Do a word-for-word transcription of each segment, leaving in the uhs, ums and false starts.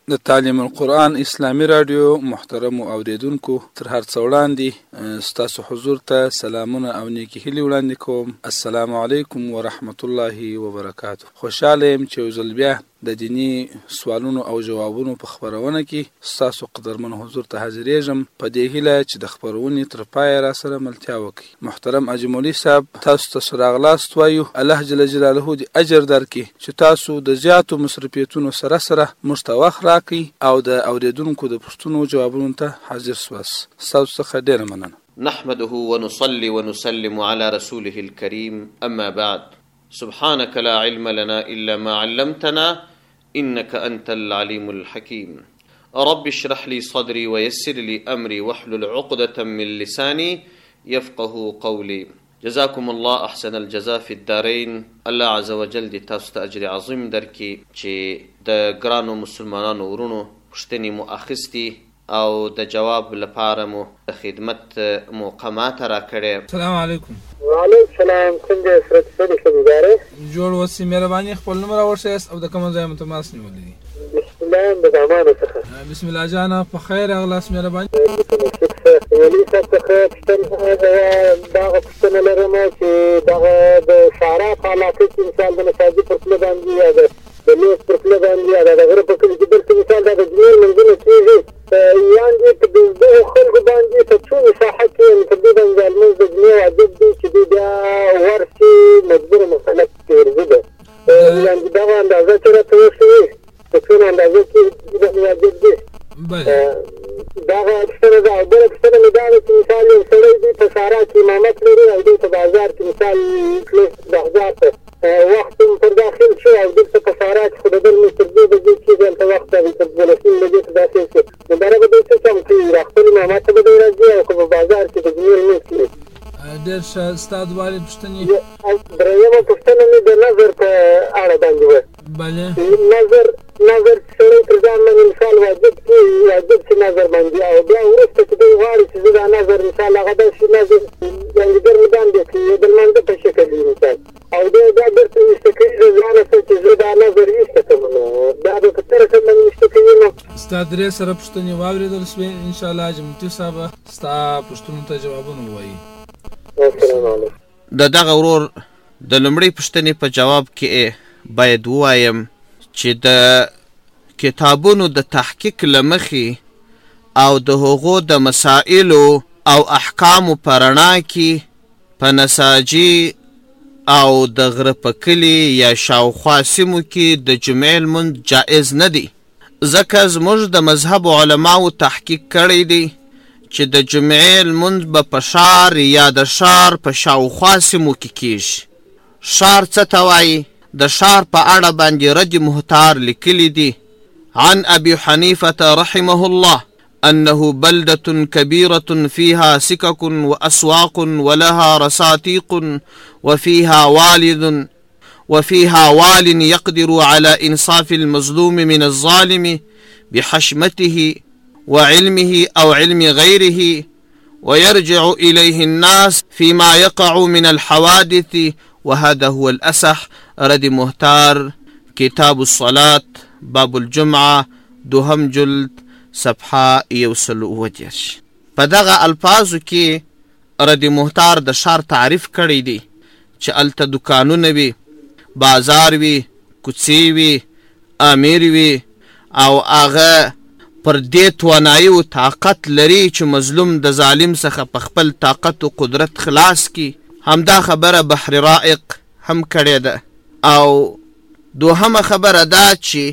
د تعلیم القرآن اسلامي رادیو محترم اوریدونکو تر هر څه وړاندې ستاسو حضور ته سلامونه او نیکی هیلې وړاندې کوم. السلام علیکم ورحمت الله وبرکاته. خوشاله یم چې یو ځل بیا د دینی سوالونو او جوابونو په خبرونه کې ستاسو قدرمن حضور ته حاضرېږم په دې هیله چې د خبرونې تر پایه را سره ملتیا وکړي. محترم اجمولي صاحب، تاسو ته راغلاست وایو. الله جل جلاله دې اجر درکړي چې تاسو د زیاتو مصرفیتونو سره سره موږ ته وخت راکړي او د اوریدونکو د پوښتنو جوابونو ته حاضر سواست. ستاسو څخه ډېره مننه. نحمده ونصلي ونسلم على رسوله الكريم، أما بعد. سبحانك لا علم لنا إلا ما علمتنا إنك أنت العليم الحكيم. رب اشرح لي صدري ويسر لي أمري واحلل عقدة من لساني يفقه قولي. جزاكم الله أحسن الجزاء في الدارين. الله عز وجل دي تاسو ته اجر عظیم درکړي چې د ګرانو مسلمانانو ورونو پوښتنې مو اخیستي او د جواب لپاره مو د خدمت موقع ماته راکړې. السلام علیکم. وعلیکم السلام. څنګه سرت سره خبره جوړ وسی مهرباني خپل نمبر ورسې او د کوم ځای متماس نیولې دي. بسم الله د زمانه څخه. بسم الله جانا په خیر اغلاس مهرباني. ولي څخه پښتنه دا پښتنه لرم چې دا د شارع په علاقه کې مثال د مساجد پر کله باندې یا د لیس پر کله باندې یا د غره په کله کې د مثال د جمهور منځونه کېږي یعنې په دغه خلکو باندې په څو مساحه کې په دې باندې المنځ د جمعې واجب دی چې دوی بیا ورسي مجبوره مسله ګرځي ده. یعنې دغه اندازه چې راته وښیي په څومره اندازه کې دا واجب دی. دغه پوښتنه ده. او بله پوښتنه مې دا ده چې مثال یو سړی دی په سارا کې امامت لري او دوی په بازار کې مثال تلس بغداد ته وخت هم پر داخل شو او دلته په سارا کې خو د بل مې تر دوه بجې کېږي هلته وخت تر دولسمې بجې ته داخل شو نو دا به دوی څه چم کوي؟ را خپل امامت ته به دوی راځي او که په بازار کې د جمهور لمونځ کوي. ډېر ښه. ستا دوالې پوښتنې. درېیمه پوښتنه مې د نظر په اړه باندې وه. بله. نظر نظر چې سړی پر ځان باندې مثال واجب کړي واجب چې نظر باندې او بیا وروسته چې دوی غواړي چې زه دا نظر مثال هغه داسې نظر یعنې ګرمدان دی کړي د لمانځه په شکل وي مثال او بیا بیا بېرته ویسته کوي د ځانه څه چې زه دا نظر ویسته کړم نو دا به په څه رقم باندې ویسته کوي نو ستا درې سره پوښتنې واورېدل سوې. انشاءالله حاجي صاحب ستا پوښتنو ته جوابونه ووایي. السلام علیکم. د دغه ورور د لومړۍ پوښتنې په جواب کې باید ووایم چې د کتابونو د تحقیق له مخې او د هغو د مسائلو او احکامو په رڼا کې په نساجي او د غره په کلي یا شاوخوا سیمو کې د جمعې لمونځ جایز نه دی، ځکه زموږ د مذهب علماو تحقیق کړی دی چې د جمعې لمونځ به په ښار یا د ښار په شاوخوا سیمو کې کېږي. ښار څه ته وایي؟ د ښار په اړه باندې رد محتار لیکلی دی: عن أبي حنيفة رحمه الله أنه بلدة كبيرة فيها سكك وأسواق ولها رساتيق وفيها والد وفيها وال يقدر على إنصاف المظلوم من الظالم بحشمته وعلمه أو علم غيره ويرجع إليه الناس فيما يقع من الحوادث وهذا هو الأصح. رد محتار، کتاب الصلاة، باب الجمعه، دوهم جلد، صفحه یو سل اووه دېرش. په دغه الفاظو کې رد محتار د ښار تعریف کړی دی چې هلته دکانونه وي، بازار وي، کوڅې وي، امیر وي او هغه پر دې توانایي او طاقت لري چې مظلوم د ظالم څخه په خپل طاقت او قدرت خلاص کړي. همدا خبره بحر رائق هم کړې ده. او دوهمه خبره دا چې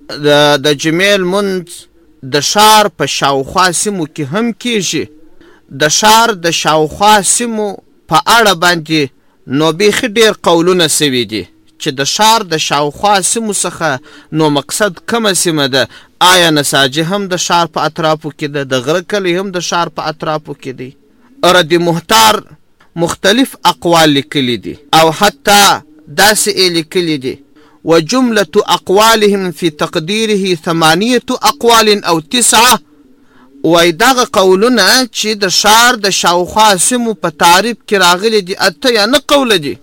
د جمعې لمونځ د ښار په شاوخوا سیمو کې هم کېږي. د ښار د شاوخوا سیمو په اړه باندې نو بیخي ډېر قولونه سوي دي چې د ښار د شاوخوا سیمو څخه نو مقصد کومه سیمه ده؟ آیا نساجي هم د ښار په اطرافو کې ده؟ د غره کلی هم د ښار په اطرافو کې دی؟ رد محتار مختلف اقوال لیکلي دي او حتی داسې یې لیکلي دي: وجملة أقوالهم في تقديره ثمانية أقوال أو تسعة. وای دغه قولونه چې د ښار د شاوخوا سیمو په تعریف کې راغلي دي اته یا نه قوله دي: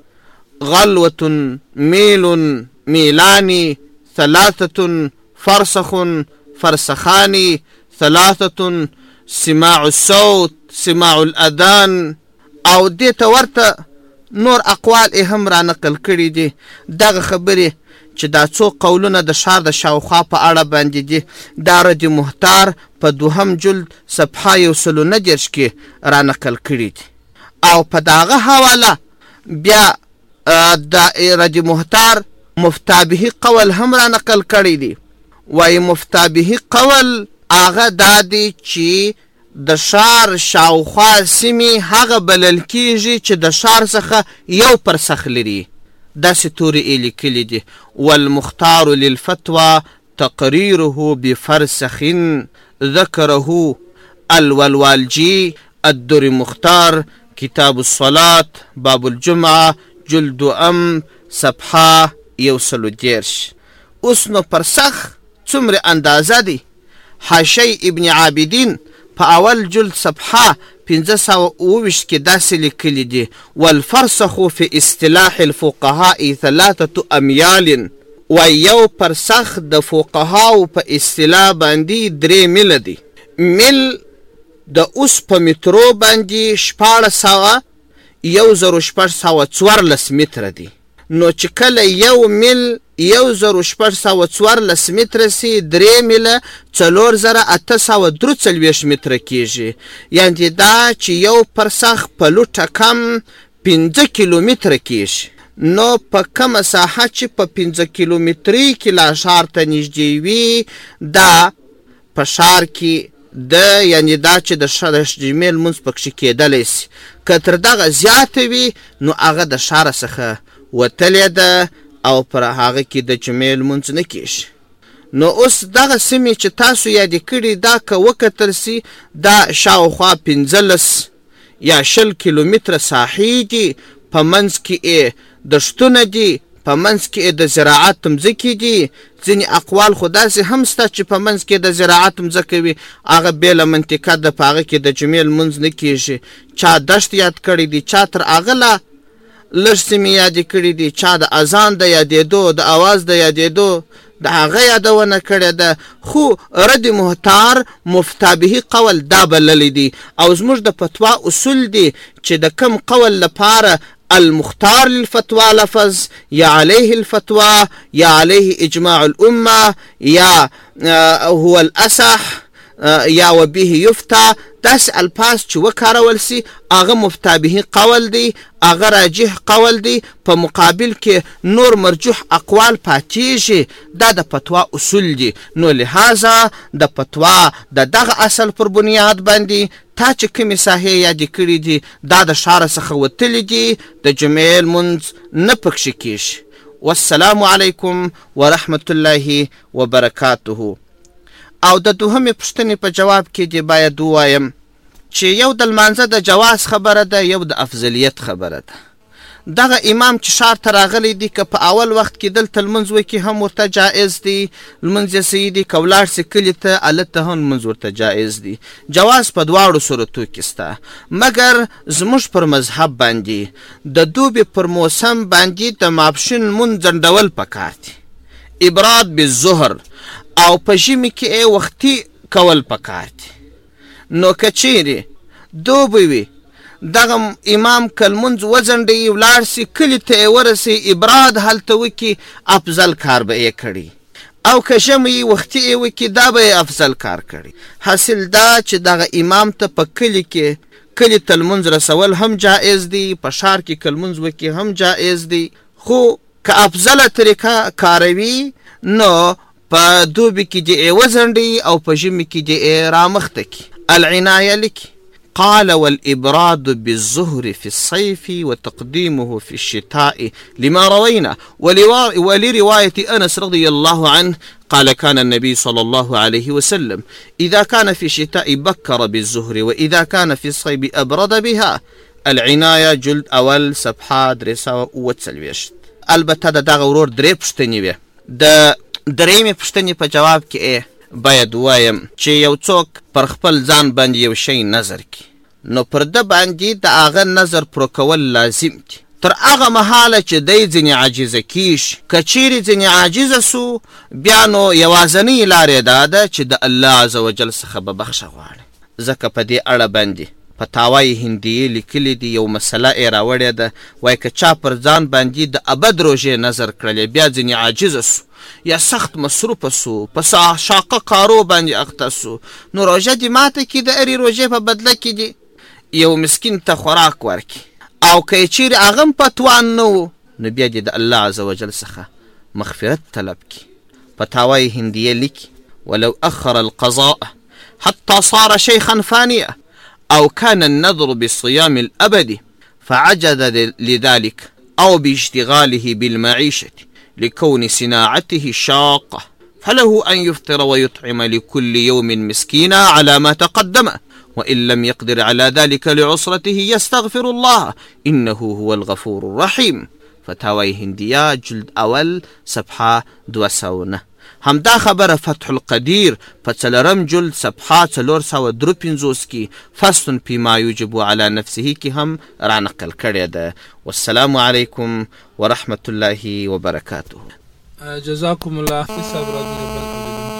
غلوة، میل، میلان، ثلاثة، فرسخ، فرسخان ثلاثة سماع الصوت سماع الاذان او دې ته ورته نور اقوال یې هم را نقل کړي دي. دغه خبرې چې دا څو قولونه د ښار د شاوخوا په اړه باندې دي دا رد محتار په دوهم جلد صفحه یو سلو نه دېرش کې را نقل کړي دي. او په دغه حواله بیا د رد محتار مفتابهي قول هم را نقل کړی دی. وایي مفتابهي قول هغه دا دی چې د ښار شاوخوا سیمې هغه بلل کیږي چې د ښار څخه یو پرسخ لري. داسې تورې یې لیکلي دي والمختار للفتوى تقريره بفرسخ ذكره الولوالجي الدر مختار كتاب الصلاة باب الجمعة جلد ام صفحه یو سلو دېرش. اوس نو پرسخ څومره اندازه دی؟ حاشیه ابن عابدین په اول جلد صفحه پنځه سوه اوه ویشت کې داسې لیکلي دي والفرسخ في اصطلاح الفقهاء ثلاثة اميال. ویو پرسخ د فقهاو په اصطلاح باندې درې میله دی. میل د اوس په مترو باندې شپاړس سوه یو زرو شپږ سوه څوارلس متره دی. نو چې کله یو میل یو زرو شپږ سوه څوارلس متره سي درې میله څلور زره اته سوه درې څلوېښت متره کېږي. یعنې دا چې یو پرسخ په لوټه کم پنځه کیلومتره کېږي. نو په کومه ساحه چې په پنځه کیلومترۍ کې لا ښار ته نږدې وي دا په ښار کې د یعنې دا چې د جمعې لمونځ پکښې کېدلی سي. که تر دغه زیاته وي نو هغه د ښاره څخه وتلې ده او پر هغه کې د جمعې لمونځ نه کېږي. نو اوس دغه سیمې چې تاسو یادې کړي دا که وکتل سي دا شاوخوا پنځلس یا شل کیلومتره ساحې دي. په منځ کې یې دښتونه دي، په منځ کې یې د زراعت مځکې دي. ځینې اقوال خو داسې هم شته چې په منځ کې د زراعت مځکه وي هغه بېله منطقه ده په هغه کې د جمعې لمونځ نه کېږي. چا دښت یاد کړی دي، چا تر هغه لا لږ سیمې یادې کړي دي، چا د اذان د یادېدو د اواز د یادېدو د هغه یادونه کړې ده. خو رد محتار مفتابهي قول دا بللی دي او زموږ د فتوا اصول دي چې د کم قول لپاره المختار للفتوى لفظ یا عليه الفتوى یا عليه اجماع الامه یا هو الاصح یا وبه یفتى داسې الفاظ چې وکارول سي هغه مفتابهي قول دی، هغه راجح قول دی. په مقابل کې نور مرجوح اقوال پاتېږي. دا د فتوا اصول دي. نو لهذا د فتوا د دغه اصل پر بنیاد باندې تا چې کومې ساحې یادې کړي دي دا د ښاره څخه وتلي دي، د جمعې لمونځ نه پکښې کېږي. والسلام علیکم ورحمة الله وبرکاته. او د دوهمې پوښتنې په جواب کې دې باید ووایم چې یو د لمانځه د جواز خبره ده، یو د افضلیت خبره ده. دغه امام چې ښار ته راغلی دی که په اول وخت کې دلته لمونځ وکړي هم ورته جایز دی، لمونځ یې صحیح دی. که ولاړ سي کلي ته هلته هم لمونځ ورته جایز دی. جواز په دواړو صورتو کې سته، مګر زموږ پر مذهب باندې د دوبي پر موسم باندې د ماپښین لمونځ ځنډول پکار دي، ابراد بالظهر، او په ژمي کې یې وختي کول پکار دي. نو که چیرې دوبی وي دغه امام که لمونځ وځنډوي ولاړ سي کلي ته یې ورسي ابراد هلته وکړي افضل کار به یې کړي، او که ژمی وختي یې وکړي دا به یې افضل کار کړي. حاصل دا چې دغه امام ته په کلي کې کلي ته لمونځ رسول هم جایز دی، په ښار کې که لمونځ وکړي هم جایز دی. خو که افضله طریقه کاروي نو په دوبي کې دې یې وځنډوي او په ژمي کې دې یې رامخته کړي. العنایه لیکي قال والإبراد بالظهر في الصيف وتقديمه في الشتاء لما روينا ولرواية أنس رضي الله عنه قال كان النبي صلى الله عليه وسلم إذا كان في الشتاء بكر بالظهر وإذا كان في الصيف أبرد بها. العناية جلد أول صفحة درسة وتسلويشت. البته د دغه ورور درې پوښتنې وې. د درېیمې پوښتنې په جواب کې باید وایم چې یو څوک پر خپل ځان باندې یو شی نظر کړي نو پر ده باندې د هغه نظر پوره کول لازم دي. تر هغه مهاله چې دی ځینې عاجزه کیږي. که چیرې ځینې عاجزه سو بیا نو یوازنۍ لارې دا ده چې د الله عز وجل څخه به بخښه غواړي. ځکه په دې اړه باندې فتاوای هندیې لیکلي دي، یو مسله یې راوړې ده، وایي که چا پر ځان باندې د ابد روژې نظر کړلې بیا ځینې عاجزه سو یا سخت مصروفه سو په شاقه کارو باندې اخته سو، نو روژه دې ماته کړي د هرې روژې په بدله کې دي یو مسکین ته خوراک ورکړي. او که چیرې هغه هم په توان نه و نو بیا دې د الله عز وجل څخه مغفرت طلب کړي. فتاوای هندیې لیکي ولو اخر القضاء حتى صار شيخا فانيا أو كان النذر بالصيام الأبدي فعجز لذلك أو باشتغاله بالمعيشة لكون صناعته شاقة فله أن يفطر ويطعم لكل يوم مسكينا على ما تقدم، وإن لم يقدر على ذلك لعسرته يستغفر الله إنه هو الغفور الرحيم. فتاوی هندیه جلد اول صفحه دو سوه. همدا خبره فتح القدیر په څلورم جلد صفحه څلور سوه درې پنځوس کې فصل فيما يجب على نفسه کې هم رانقل کړې ده. والسلام علیکم ورحمة الله وبرکاته. جزاكم الله خير صاحب راځي.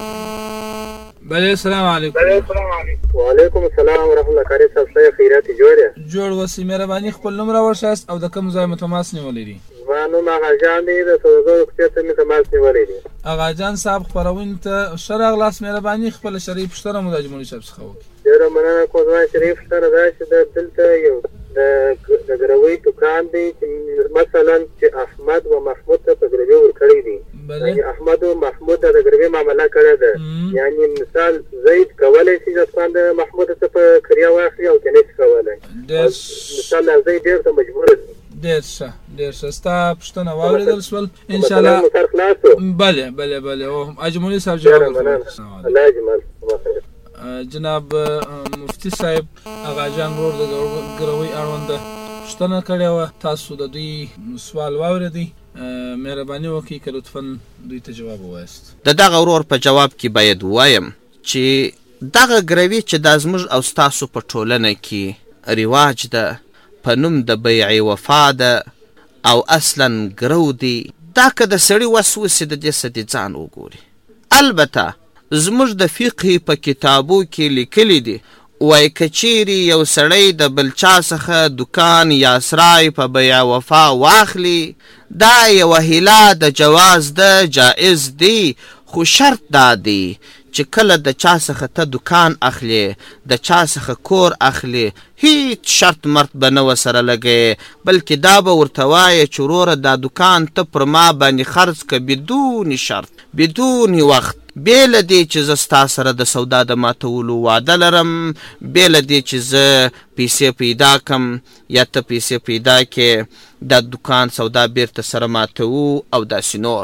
بله السلام علیکم. وعلیکم السلام ورحمة الله. کاری صاحب ښه خیرات جوړ جوړ وسی مهرباني خپل نوم راورشاست او د کوم ځای متماس نیولې دي؟ زما نوم اغاجان دی، د سوداګرو کوڅې ته مې تماس نیولی دی. اغاجان صاحب خپرونې ته ښه راغلاست. مهرباني خپله شرعي پوښتنه مو د اجملي صاحب څخه وکړي. ډېره مننه کوم. زما شرعي پوښتنه دا چې د دلته یو د ګروۍ دوکان دی چې مثلا چې احمد و محمود ته په ګروۍ ورکړی دی، یعنې احمد و محمود ته د ګروۍ معامله کړې ده، یعنې مثال زید کولی شي د دوکان د محمود څخه په کریا واخلي او که نه شي کولی. مثال زید ډېر ته مجبوره دی. ډېر ښه ډېر ښه ستا پوښتنه واورېدل شول انشاءالله. بله بله بله او اجملي صاحب جواب جناب مفتي صاحب اغاجان ورور د ګروۍ اړونده پوښتنه کړې وه، تاسو د دوی سوال واورېدئ، مهرباني وکړئ که لطفا دوی ته جواب ووایاست. د دغه ورور په جواب کې باید ووایم چې دغه ګروي چې دا زموږ او ستاسو په ټولنه کې رواج ده په نوم د بیع وفا ده او اصلا ګرو دی، دا که د سړي وس وسي د دې څه د ځان وګوري. البته زموږ د فقه په کتابو کې لیکلي دي وایي که چیرې یو سړی د بل چا څخه دکان یا سرای په بیع وفا واخلي دا یوه هیله د جواز ده، جایز دی، خو شرط دا دی چې کله د چا څخه ته دکان اخلي د چا څخه کور اخلي هیڅ شرط مرط به نه ورسره لګوې، بلکې دا به ورته وایې چې وروره دا دکان ته پر ما باندې خرڅ که بدون شرط بدون وخت، بې له دې چې زه ستا سره د سودا د ماتولو وعده لرم، بې له دې چې زه پیسې پیدا کم یا ته پیسې پیدا کې دا دکان سودا بیرته سره ماتوو او داسې نور.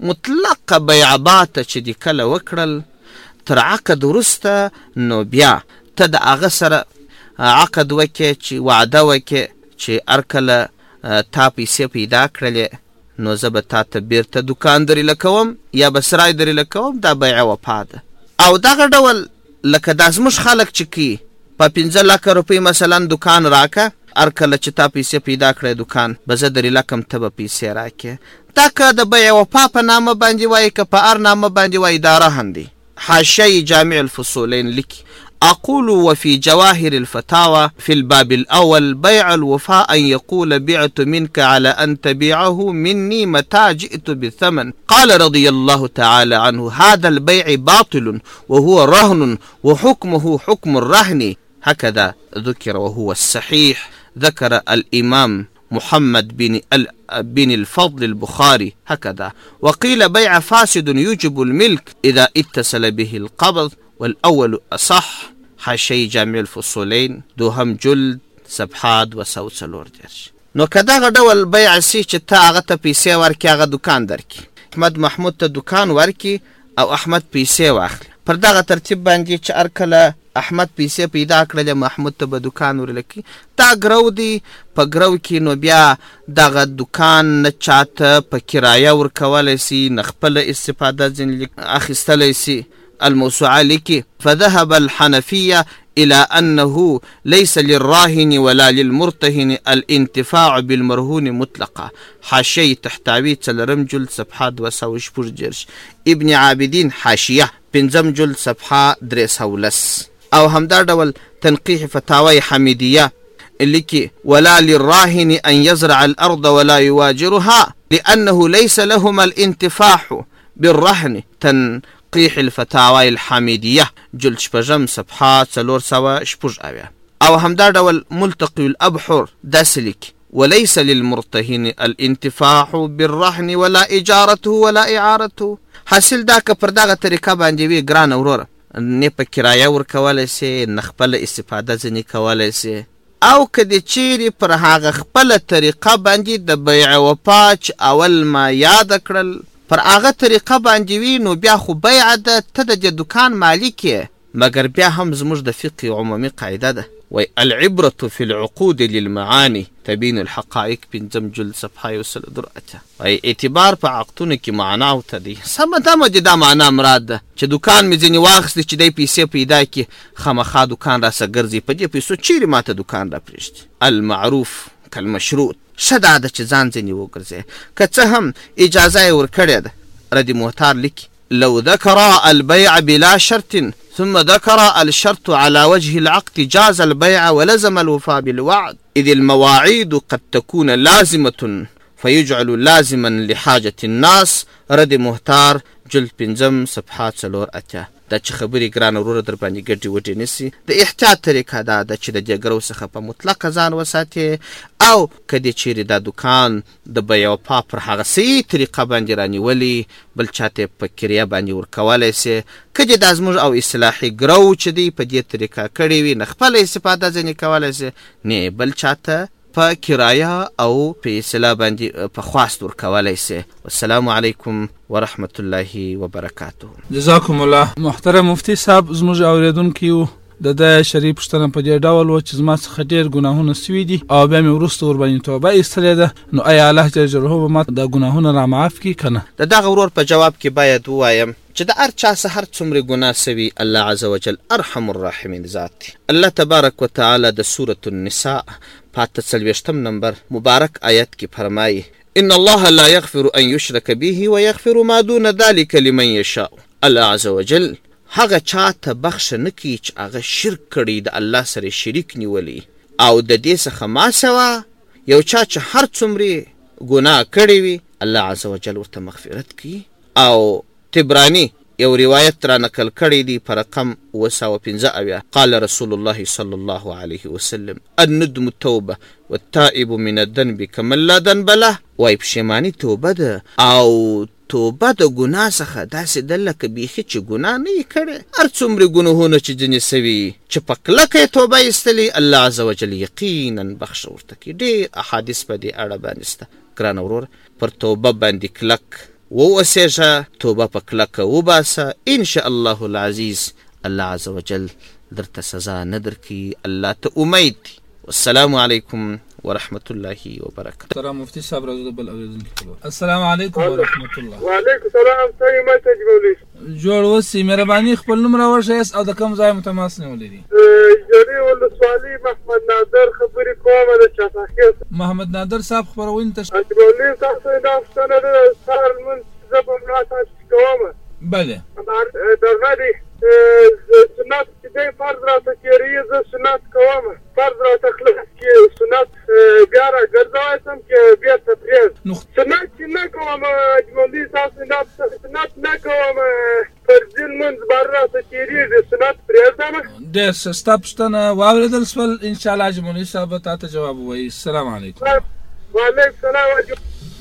مطلقه بیعباته چې دې کله وکړل تر عقد وروسته نو بیا ته د هغه سره عقد وکې چې وعده وکې چې هر کله تا پیسې پیدا کړلې نو زه به تا ته بیرته دکان درې لکوم یا به سرای درې لکوم، دا بیع وفا ده. او دغه ډول لکه دا زموږ خلک چې کوي په پنځه لکه روپۍ مثلا دکان راکه، هر کله چې تا پیسې پیدا کړې دکان به زه درې لکم ته به پیسې راکې، دا که د بیع وفا په نامه باندې وایي که په هر نامه باندې وایي دا رهن دی. حاشیه جامع الفصولین لیکي أقول وفي جواهر الفتاوى في الباب الأول بيع الوفاء أن يقول بعت منك على أن تبيعه مني متى جئت بالثمن. قال رضي الله تعالى عنه هذا البيع باطل وهو رهن وحكمه حكم الرهن، هكذا ذكر وهو الصحيح. ذكر الإمام محمد بن بن الفضل البخاري هكذا. وقيل بيع فاسد يجب الملك إذا اتصل به القبض والأول أصح. حاشیه جامع الفصولین دوهم جلد صفحه دوه سوه څلور دېرش. نو که دغه ډول بیع سي چې ته هغه ته پیسې ورکړي هغه دکان درکړي، احمد محمود ته دکان ورکړي او احمد پیسې واخلي، پر دغه ترتیب باندې چې هر کله احمد پیسې پیدا کړلې محمود ته به دکان ورلکي، دا ګرو دی. په ګرو کې نو بیا دغه دکان نه چاته په کرایه ورکولی سي، نه خپله استفاده ځینې اخیستلی سي. الموسوعة لك فذهب الحنفية إلى أنه ليس للراهن ولا للمرتهن الانتفاع بالمرهون مطلقا. حاشية تحتوي تلرم جلد صفحة دوسو شپورجرش. ابن عابدين حاشية پنځم جلد صفحة درسولس. او همدار دول تنقيح فتاوى حميدية اللي كي ولا للراهن أن يزرع الأرض ولا يواجرها لأنه ليس لهما الانتفاع بالرهن. تنقيح الفتاوى الحميدية جلد شپږم صفحة څلور سوه شپږ اویا. او همدار دول ملتقي الأبحر داسلك وليس للمرتهن الانتفاع بالرهن ولا إجارته ولا إعارته. حاصل دا که پر دغه طریقه باندې وي ګران وروره نه په کرایه ورکولی سي نه خپله استفاده ځینې کولی سي او که د چیرې پر هغه خپله طریقه باندې د بیع وفا چې اول ما یاده کړل پر هغه طریقه باندې وي نو بیا خو بیعه ده ته د دې دوکان مالک یې. مګر بیا هم زموږ د فقه عمومي قاعده ده وی العبرة في العقود للمعاني تبين الحقائق پنځم جلد صفحه یو سل درته. وی اعتبار په عقدونو کې معناو ته دی. سمه دمه چې دا معنا مراد ده چې دوکان مې ځینې واخیستې چې دی پیسې پیدا کړي خامخا دوکان راسه ګرځي په دې پیسو چیرې ماته دوکان را پرېږدي. المعروف کالمشروط. ښه دا ده چې ځان ځینې وګرځې که څه هم اجازه یې ورکړې ده. ردي محتار لیکي لو ذكر البيع بلا شرط ثم ذكر الشرط على وجه العقد جاز البيع ولزم الوفاء بالوعد إذ المواعيد قد تكون لازمة فيجعل لازما لحاجة الناس. رد محتار جلد پنځم صفحه څلور اتیا. دا چې خبرې ګران وروره در باندې ګډې وډې نسي. د احتیاط طریقه دا ده چې د دې ګرو څخه په مطلقه ځان وساتې او که دې چیرې دا دوکان د بیع وفا پر هغه صحیح طریقه باندې رانیولي بل چاته په کرایه باندې ورکولی سي. که دې دا زموږ او اصلاحي ګرو چې دی په دې طریقه کړې وي نه خپله استفاده ځینې کولی سي نه بل چاته په کرایه او په اصلاح باندې په خواست ورکولی سي. والسلام علیکم ورحمة الله وبرکاته. جزاکم الله. محترم مفتی صاحب زموږ اوریدونکي وو د د شریف پوښتنه په دې ډول و چې زما څخه ډېر ګناهونه سوي دي او بیا مې وروسته ورباندې توبه ایستلې ده نو آیا الله جل جلاله به ما دا ګناهونه را معاف کړي که نه؟ د دغه ورور په جواب کې باید ووایم چې د هر چا څه هر څومره ګناه سوي الله عز وجل ارحم الراحمین ذات دی. الله تبارک وتعالی د سورة النساء په اته څلوېښتم نمبر مبارک آیت کې فرمایي ان الله لا يغفر ان يشرك به ويغفر ما دون ذلك لمن يشاء. الله عز وجل هغه چاته بخښه نه کوي چې هغه شرک کړي د الله سره شریک نیولی او د دې څخه ما سوا یو چا چې هر څومره ګناه کړی وي الله عز وجل ورته مغفرت کوي. او تبرانی یو روایت را نقل کړی دی په رقم اوه سوه پنځه اویا قال رسول الله صلی الله علیه وسلم الندم التوبه والتائب من الذنب كمن لا ذنب له. وایي پښیماني توبه ده او توبه د ګناه څخه داسې ده لکه بیخي چې ګناه نه یې کړی. هر څومره ګناهونه چې ځینې سوي چې په کلکه یې توبه ایستلې الله عز وجل یقینا بخښه ورته کوي. ډېر احادیث په دې اړه باندې شته ګرانه وروره. پر توبه باندې کلک ووسیږه توبه په کلکه وباسه ان شاء الله العزیز الله عز وجل درته سزا نه درکوي. الله ته امید دی. والسلام علیکم ورحمة الله وبركاته. محترم مفتي صاحب راځو بل اوریدونکي. السلام علیکم ورحمة الله. وعلیکم السلام. څنګه ما ته جوړې جوړ اوسئ. مهرباني خپل نوم راوښیاست او د کوم ځای متماس نیولې دي؟ جری ولسوالي محمد نادر خبرې کوم د چاپاخیز. محمد نادر صاحب خبرونه ته جوړې تاسو دا څنګه د سهار من زبم را تاسو کوم. بله. دغه دی سنت چې دی فرض راته کېږي زه سنت کوم. فرض راته خلاص کې سنت بیا را ګرځواسم چې بیا تفریض سنت چې نه کوم اجمالي تاسو نه سنت نه کوم فرض لمونځ بار راته کېږي سنت پرېږدم. ډېر ښه ستا پوښتنه واورېدل شول انشاءالله اجمالي صاحب تا ته جواب ووایي. السلام علیکم. وعلیکم السلام.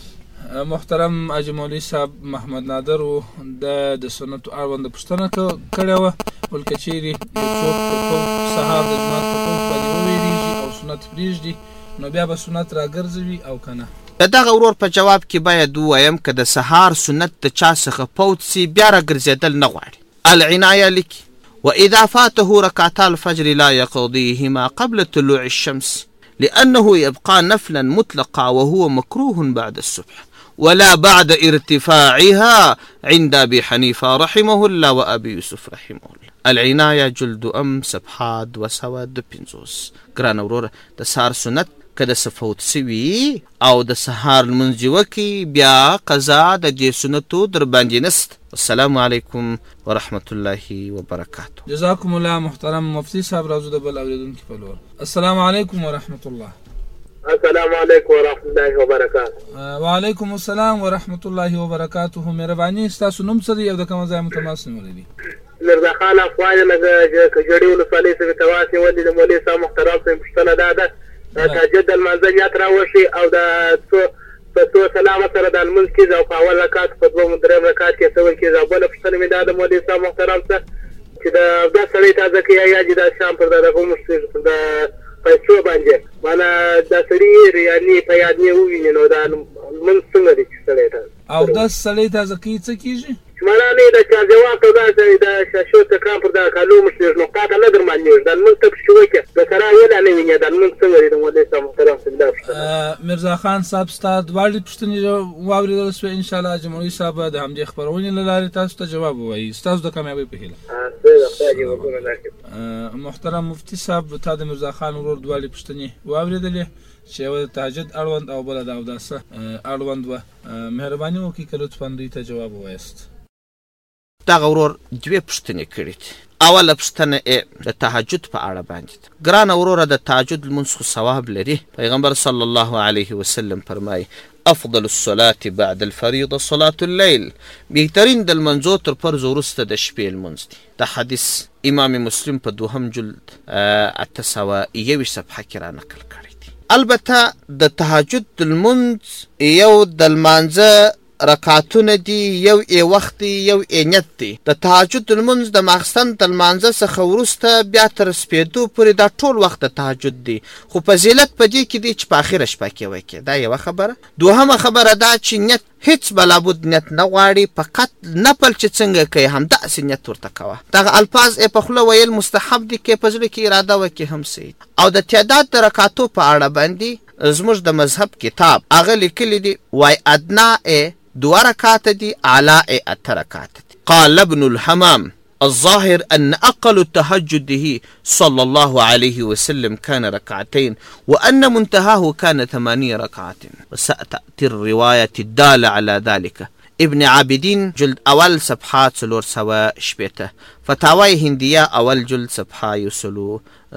محترم اجمالي صاحب محمد نادر و د د سنتو اړوند پوښتنه کړې وه ولکه چیرې یو څوک په پوځ سهار د جومات په پوځ باندې وویرېږي او سنت پرېږدي نو بیا به سنت راګرځوي او که نه؟ د دغه ورور په جواب کې باید ووایم که د سهار سنت د چا څخه فوت سي بیا راګرځېدل نه غواړي. العنایه لیکي واذا فاته ركعتا الفجر لا يقضيهما قبل طلوع الشمس لأنه يبقى نفلا مطلقا وهو مكروه بعد الصبح ولا بعد ارتفاعها عند أبي حنيفة رحمه الله وأبي يوسف رحمه الله. العناية جلد أم صفحات وسواد بنزوس. ګران وروره د سهار سنت که د سفوت سوي او د سهار لمونځ وکي بیا قضا د دې سنتو در باندې نست. السلام علیکم ورحمة الله وبرکاته. جزاکم الله محترم مفتی صاحب. راځو د بل اوریدونکي په لور. السلام علیکم ورحمة الله. السلام علیکم ورحمة الله وبرکاته. وعلیکم السلام ورحمة الله وبرکاته. مهرباني ستاسو نوم څه دی او د کوم ځای متماس نیولی دی؟ مرزا خان افغان یم د کجړي ولسوالۍ څخه تماس نیولی د مولوي صاحب محترم صاحب پوښتنه دا ده تهجد د لمانځه نیت راوشي او د په څو سلامه سره د لمونځ کېږي او په اول رکعت په دویم درېیم رکعت کې څه ویل کېږي. او بله پوښتنه مې دا د مولوي صاحب محترم څخه چې د اودس سړی تازه کوي یا چې د شام پر دغه د پیسو باندې معنی دا سړي یعنې په یاد نه وویني نو دا لمونځ څنګه دی چې سړی ته اودس سړی تازه کوي څه کېږي؟ معنی نه د چا جواب او دا د شاشو تکرام پر د کالو مشر نقطه ته نه درمانیږي د لمونځ تک شو کې د سره ولا نه ویني د لمونځ څنګه دی د مولوي صاحب محترم څخه. مرزا خان صاحب ستاسو دواړې پوښتنې واورېدل شوې. ان شاء الله جمهوریت صاحب د همدې خبرونې له لارې تاسو ته جواب ووایي. ستاسو د کامیابۍ په هیله. محترم مفتی صاحب تا د مرزا خان ورور دواړې پوښتنې واورېدلې چې یوه د تهجد اړوند او بله د اوداسه اړوند وه. مهرباني وکړئ که لطفا دوی ته جواب ووایاست. دغه ورور دوې پوښتنې کړې دي. اوله پوښتنه یې د تهجد په اړه باندې ده. ګرانه وروره د تهجد لمونځ خو ثواب لري. پیغمبر صلی الله علیه وسلم فرمایي افضل الصلاة بعد الفریضه صلاة الليل. بهترین د لمنځو تر فرض وروسته د شپې لمونځ دی. د حدیث امام مسلم په دوهم جلد اته سوه یوویشت صفحه کې را نقل کړی دی. البته د تهجد لمونځ یو د لمانځه رکعتونه دي، یو ای وخت دی، یو ای نیت دی. د تهجد لمونځ د ماخستن د لمانځه څخه وروسته بیا تر سپېدو پورې دا ټول وخت د تهجد دی. خو فضیلت په دې کې دی چې په اخره شپه کې وکړي. دا یوه خبره. دوهمه خبره دا چې نیت هیڅ بلابود نیت نه غواړي، فقط نفل چې څنګه کوي همداسې نیت ورته کوه. دغه الفاظ یې په خوله ویل مستحب دي، که په زړه کې اراده وکړي هم صحیح. او د تعداد د رکعتو په اړه باندې زموږ د مذهب کتاب هغه لیکلی دی وای ادنا دو ركعات دي اعلاء التركات. قال ابن الحمام الظاهر أن أقل التهجد صلى الله عليه وسلم كان ركعتين وأن منتهاه كان ثمانية ركعات وستأتي الرواية الدالة على ذلك. ابن عابدين جلد أول صفحات سلور سوا شبيته. فتاوى هندية أول جلد صفحة يسلو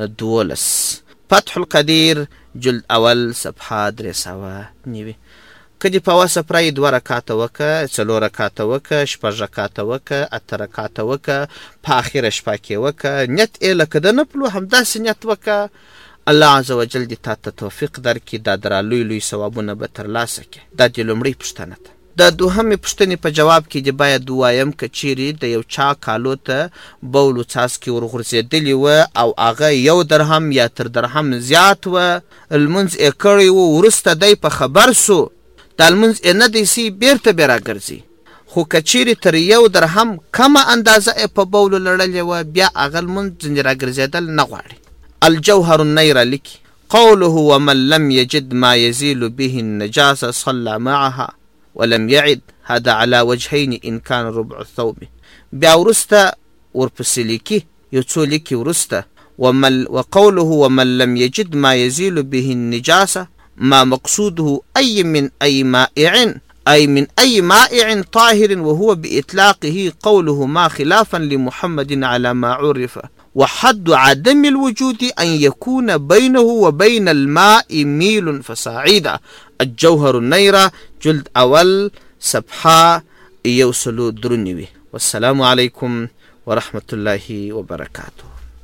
دولس. فتح القدير جلد أول صفحة درسوا نيوي. که دې په وسه پرې دوه رکعاته وکړه، څلور رکعاته وکړه، شپږ رکعاته وکړه، اته رکعاته وکړه، په اخره شپه کې وکړه. نیت یې لکه د نفلو همداسې نیت وکړه. الله عز وجل دې تا ته توفیق درکړي، دا د رالوی لوی ثوابونه به ترلاسه کړي. دا دې لومړۍ پوښتنه ده. د دوهمې پوښتنې په جواب کې دې باید ووایم که چیرې د یو چا کالو ته بول و څاڅکي ورغورځېدلي وه او هغه یو درهم یا تر درهم زیات وه، لمونځ یې کړی و، وروسته دی په خبر سو دا لمونځ یې نه دی سي، بیرته بیا راګرځي. خو که چیرې تر یو درهم کمه اندازه یې په بولو لړلې وه، بیا هغه لمونځ ځینې راګرځېدل نه غواړي. الجوهر النیره لیکي قوله ومن لم یجد ما یزیل به النجاسه صلى معها ولم يعد هذا على وجهين ان كان ربع الثوب. بیا وروسته ورپسې لیکي یو څو لیکي وروسته وقوله ومن لم يجد ما يزيل به النجاسه ما مقصوده أي من أي مائع أي من أي مائع طاهر وهو بإطلاقه قوله ما خلافا لمحمد على ما عرف. وحد عدم الوجود أن يكون بينه وبين الماء ميل فصاعدا. الجوهر النيرة جلد أول صفحة يوصل درنوي. والسلام عليكم ورحمة الله وبركاته.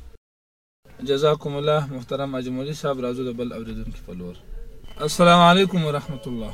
جزاكم الله محترم اجملی صاحب. راځو د بل اوریدونکي په لور. السلام علیکم ورحمة الله.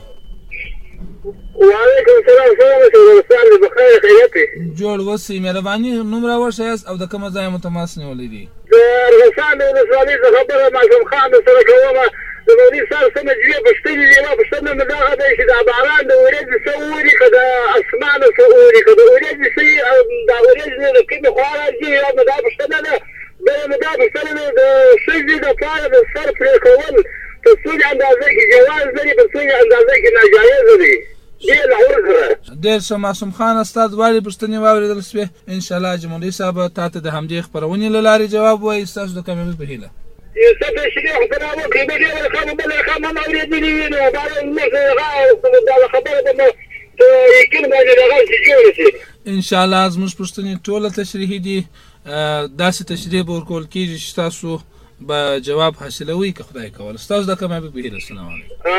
وعلیکم السلام. څنګه استاد بخیر خیریت جوړ وسی مهرباني نوم راوښیاست او د کومه ځای متماس نیولې دي؟ د ارغسان د ولسوالۍ څخه خبره معصوم خان سره کومه. د مولوي صاحب څه مجلې پوښتنې دي. ما پوښتنه مې دغه ده چې د باران د ورېځې څه اوري، که د اسمانه څه اوري، که د ورېځې څه د ورېځې د کومې خوا راځي. یو مې دا پوښتنه ده. بله مې دا پوښتنه ده د ښځې دپاره د سر پرې کول په څومره اندازه کې جواز لري، په څومره اندازه کې ناجایزه دی. دې ډېر ښه معصوم خان ستا دواړې پوښتنې واورېدل شوې. انشاءالله جمهوري صاحب تا ته د همدې خپرونې له لارې جواب وایي. ستاسو د کامیابۍ په هیله. یوسف تشریح احترام وکړي به ډېره ښه بله ښه ما اورېدلي وي نو دا مخ دا خبره به مو په یقین باندې دغه شي جوړه شي. انشاءالله زموږ پوښتنې ټوله تشریحي دي. داسې تشریح به ورکول کېږي چې تاسو به جواب حاصلوئ که خدای کول. ستاسو د کامیابۍ په هیله. السلام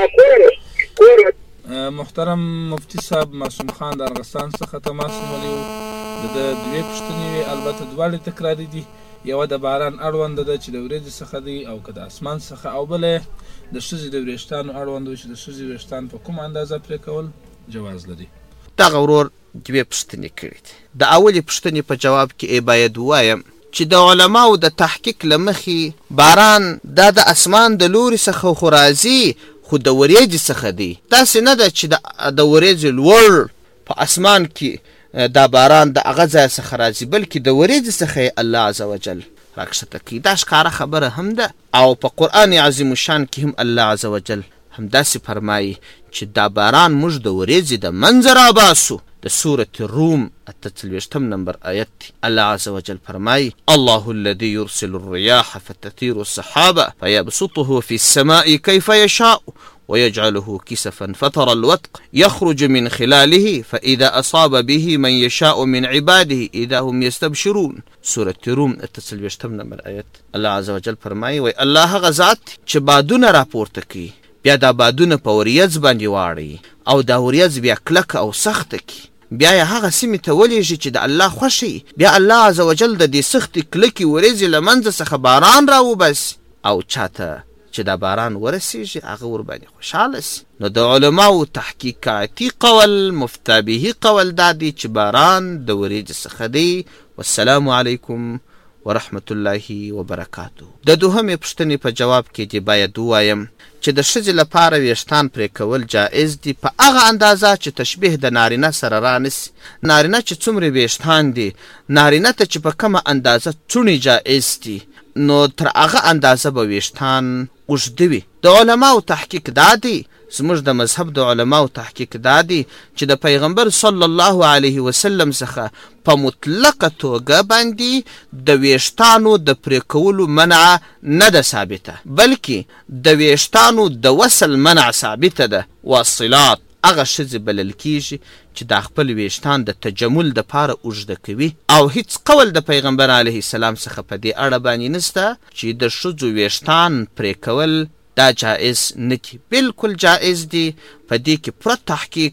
علیکم. محترم مفتي صاحب معصوم خان د ارغستان څخه تماس نیولی و. د ده دوې پوښتنې وې، البته دواړې تکراري دي. یوه د باران اړونده ده چې د ورېځې څخه دی او که د اسمان څخه، او بله د ښځې د وریښتانو اړوند و چې د ښځې وریښتان په کومه اندازه پرې کول جواز لري. دغه ورور دوې پوښتنې کړي دي. د اولې پوښتنې په جواب کې باید ووایم چې د علماو د تحقیق له مخې باران دا د اسمان د لوري څخه خو راځي، خو د وریځې څخه دی. داسې نه ده چې د وریځې لوړ په اسمان کې دا باران د هغه ځای څخه راځي، بلکې د وریځې څخه یې الله عز وجل راکښته کوي. دا ښکاره خبره هم ده، او په قرآن عظیم الشان کې هم الله عز وجل همداسې فرمایي چې دا باران موږ د وریځې د منځه راباسو. د سورة الروم اته څلوېښتم نمبر آیت دی. الله عز وجل فرمایي الله الذي يرسل الرياح فتثير السحاب فيبسطه في السماء كيف يشاء ويجعله كسفا فترى الودق يخرج من خلاله فإذا أصاب به من يشاء من عباده إذا هم يستبشرون. سورة الروم اته څلوېښتم نمبر آیت. الله عز وجل فرمایي وای الله هغه ذات چې بادونه راپورته کوي، بیا دا بادونه په وریځ باندې واړوي او دا وریځ بیا کلکه او سخته کړي، بیا یې هغه سیمې ته ولیږي چې د الله خوښه، بیا الله عز وجل د دې سختې کلکې وریځې له منځه څخه باران راوباسي، او چاته چې دا باران ورسیږي هغه ورباندې خوشحاله سي. نو د علماو تحقیقاتي قول مفتابهي قول دا دی چې باران د وریځې څخه دی. والسلام علیکم ورحمت الله وبرکاته. د دوهمې پوښتنې په جواب کې دې باید ووایم چې د ښځې لپاره ویښتان پرې کول جایز دي په هغه اندازه چې تشبیه د نارینه سره رانسي. نارینه چې څومره ویښتان دي، نارینه ته چې په کومه اندازه څوڼې جایز دي، نو تر هغه اندازه به ویښتان اوږده وي. د علماو تحقیق دا دی، زموږ د مذهب د علماو تحقیق دا دی چې د پیغمبر صلی الله علیه وسلم څخه په مطلقه توګه باندې د ویښتانو د پرې کولو منع نه ده ثابته، بلکې د ویښتانو د وصل منع ثابته ده. واصلات هغه ښځې بلل کیږي چې دا خپل ویښتان د تجمل دپاره اوږده کوي، او هیڅ قول د پیغمبر علیه السلام څخه په دې اړه باندې نسته چې د ښځو ویښتان پرې کول دا جائز نه دي. بالکل جائز دي. په دې کې پوره تحقیق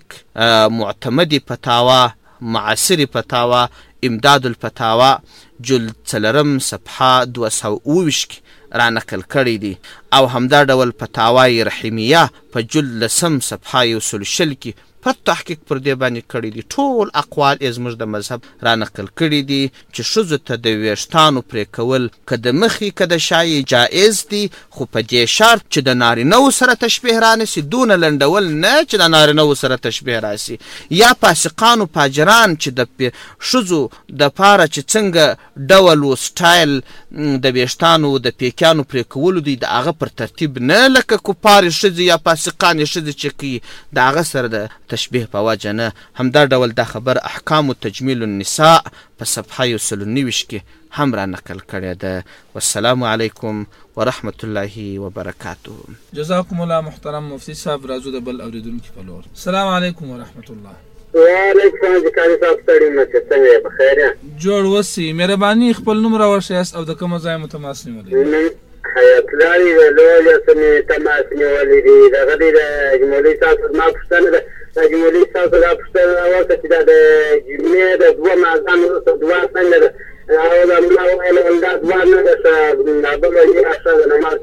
معتمدي فتاوا، معاصري فتاوا، امداد الفتاوا جلد څلرم صفحه دوه سوه اوویشت کې را نقل کړی دي، او همدا ډول فتاوای رحیمیه په جلد لسم صفحه یو سل شل کې پر تحقیق پر دې باندې کړی دي. ټول اقوال یې زموږ د مذهب را نقل کړي دي چې ښځو ته د ویښتانو پرې کول که د مخې که د شا جایز دي، خو په دې شرط چې د نارینهو سره تشبیه رانسي، دونه لنډول نه چې د نارینهو سره تشبیه راسي، یا فاسقانو فاجران چې د ښځو دپاره چې څنګه ډول و سټایل د ویښتانو د پیکیانو پرې کولو دی د هغه پر ترتیب نه، لکه کفارې ښځې یا فاسقانې ښځې چې کوي د هغه سره د تشبیه په وجه نه. همدا ډول دا خبر احکام تجمیل النساء په صفحه یو سل نویشت کې هم را نقل کړی ده. والسلام علیکم ورحمت الله وبرکاته. جزاکم الله محترم مفتی صاحب. راځو د بل اورېدونکي په لور. السلام علیکم ورحمت الله. وعلیکم السلام صاحب. ستړي مه شئ، څنګه یې؟ بخیر یې؟ جوړ اوسئ. مهرباني خپل نوم راورښیاست او د کومه ځایه مو تماس نیولی؟ حیات الله دی د لویې سمې تماس نیولی دی. دغه دی د جمهوري صاحب زما پوښتنه ده. د جمهوري صاحب دا پوښتنه راوکړه چې دا د جمعې د دوه اذان وروسته دعا څنګه ده، او د ملا ویل دا دعا نه ده ښه، بله یې ښه د نماز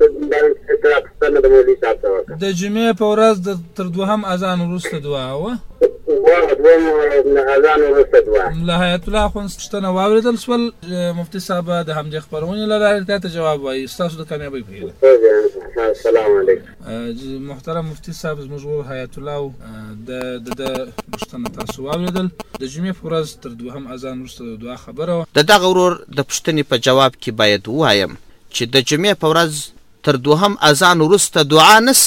دا پوښتنه د مولوي صاحب ته وکړه. د جمعې په ورځ د تر دوهم اذان وروسته دعا وه؟ دوهم اذان وروسته دعا. ملا حیات الله اخوند پوښتنه واورېدل شول. مفتي صاحب د همدې خپرونې له لارې تا ته جواب وایي. ستاسو د کامیابۍ په هیله. السلام علیکم. محترم مفتي صاحب زموږ ورور حیات الله د د پوښتنه تاسو واورېدل. د جمعې په ورځ تر دوهم اذان وروسته د دعا خبره وه. د دغه ورور د پوښتنې په جواب کې باید ووایم چې د جمعې په ورځ تر دوهم اذان وروسته دعا نسته.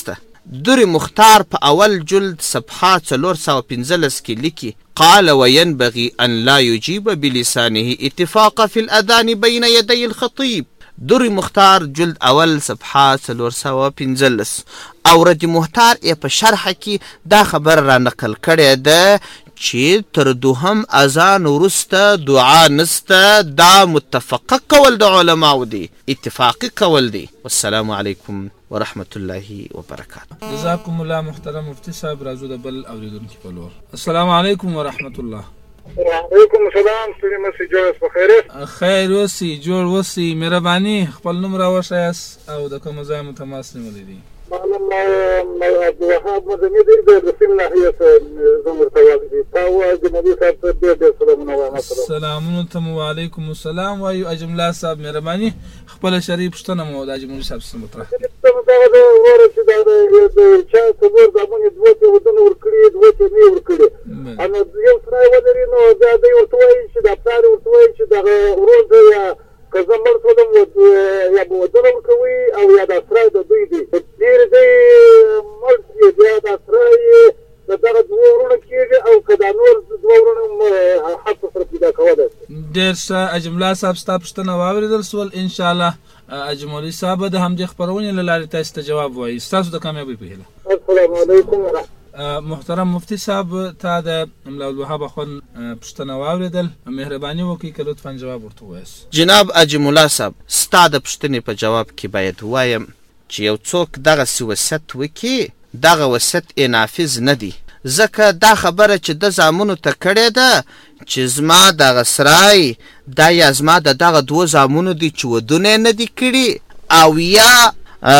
در مختار په اول جلد صفحه څلور سوه پنځلس کې لیکي قال وينبغي أن لا يجيب بلسانه اتفاق في الأذان بين يدي الخطيب. در مختار جلد اول صفحه څلور سوه پنځلس. او رد مختار یې په شرح کې دا خبر را نقل کړې ده چې تر دوهم اذان وروسته دعا نسته، دا متفقه کول د علماو دی، اتفاقی کول دی. والسلام علیکم ورحمة الله وبرکاته. جزاکم الله محترم مفتی صاحب. راځو د بل اوریدونکي په لور. السلام علیکم ورحمة الله. وعلیکم السلام. ستړي مې جوړ اوس په خیر خیر اوسئ، جوړ اوسئ. مهرباني خپل نوم راوښیاست او د کوم ځای مو تماس نیولی دی؟ معلوم عبدالوهاب مدني دی، د رسول ناحیې څخه زه ورته وایم دي. تا ووایه د مولوي صاحب ته ډېر ډېر سلامونه وایم. سلامونو ته مو وعلیکم السلام وایو. اجملا صاحب مهرباني خپله شرعي پوښتنه مو د حاجي مولوي صاحب څخه مطرح کړئ. دغه د وروره چې دا د چا څلور زامن یې دوه ته ودونه ورکړي، دوه ته نه یې ورکړي، نو یو سړی ولري نو دا دی ورته وایي چې دا پلار یې ورته وایي چې دغه ورور ته یا که زه مړ شولم یا به ودونه ورکوي او یا دا سړی د دوی دی. ډېر دی مړ شي بیا دا سړی د دغه دوه ورونه کېږي او که دا نور دوه ورونه هم حق سره پیدا کولی شي. ډېر ښه. اجملا صاحب ستا پوښتنه واورېدل سول. انشاءالله حاجي مولوي صاحب به د همدې خپرونې له لارې تاسو ته جواب وایي. ستاسو د کامیابۍ په هیله. السلام علیکم ورحمة. محترم مفتی صاحب تا د ملا الوهاب اخوند پوښتنه واورېدل، مهرباني وکړئ که لطفا جواب ورته ووایاست. جناب حاجي ملا صاحب، ستا د پوښتنې په جواب کې باید ووایم چې یو څوک دغسې وصیت وکړي، دغه وصیت یې نافظ نه دی، ځکه دا خبره چې د زامنو ته کړې ده چې زما دغه سرای دا یا زما د دغه دوه زامنو دي چې ودونه یې نه دي کړي او یا